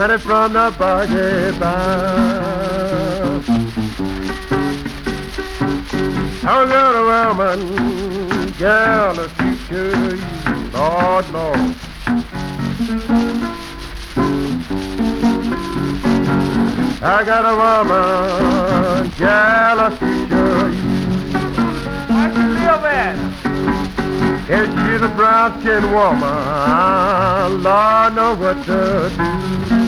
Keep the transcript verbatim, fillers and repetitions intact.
Running from the buggy bound. I got a woman, girl, a future you, Lord, Lord. I got a woman, girl, a future you. Where you live at? And she's a brown-skinned woman, Lord, know what to do.